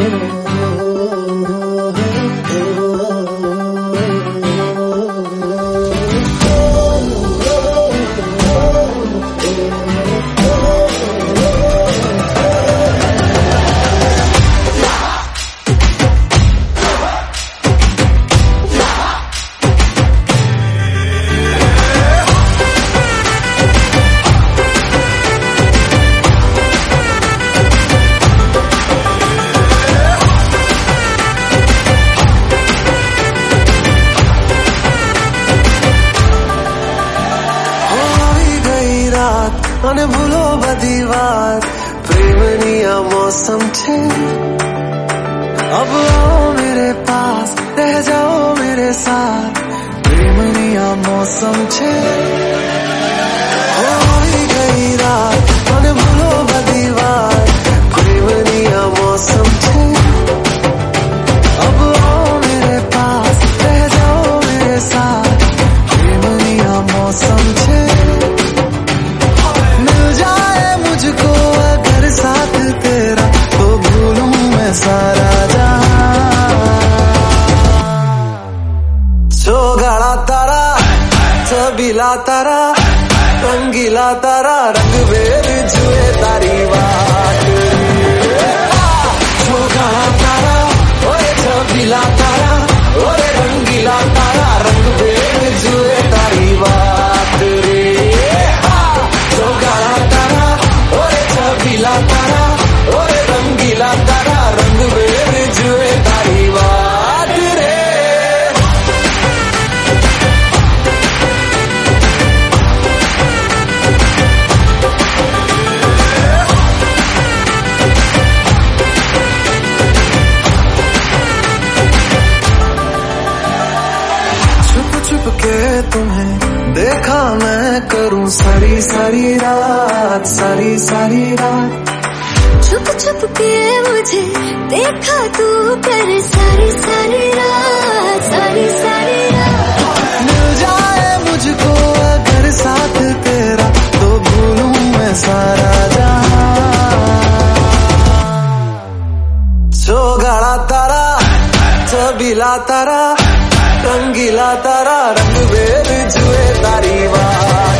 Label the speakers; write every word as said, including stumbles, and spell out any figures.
Speaker 1: અને ભૂલો બધી વાત પ્રેમની આ मौसम છે अब आओ मेरे पास रह जाओ मेरे साथ प्रेमनी आ मौसम છે હોઈ ગઈ રાત અને ભૂલો બધી વાત પ્રેમની આ मौसम છે अब आओ मेरे पास रह जाओ मेरे साथ प्रेमनी आ मौसम છે मुझको अगर साथ तेरा तो भूलूं मैं सारा जहां जो गाड़ा तारा छबीला तारा रंगीला तारा रंग वेर जुए तारी बात जो गाड़ा तारा ओए छबीला तारा ओए रंगीला तारा रंग वेर जुए तारी बात रे जो गाड़ा तारा छबीला तारा ओए रंगीला तारा रंग वेर जुए तारी बात रे छुप छुप के तुम्हें देखा मैं करूं सारी सारी रात सारी सारी रात
Speaker 2: छुप छुप के मुझे देखा तू कर सारी सारी रात सारी सारी रात
Speaker 1: मिल जाए मुझको अगर साथ तेरा तो भूलूं मैं सारा जहां जो गाड़ा तारा छबीला तारा रंगीला तारा रंग वेर जुए तारी बात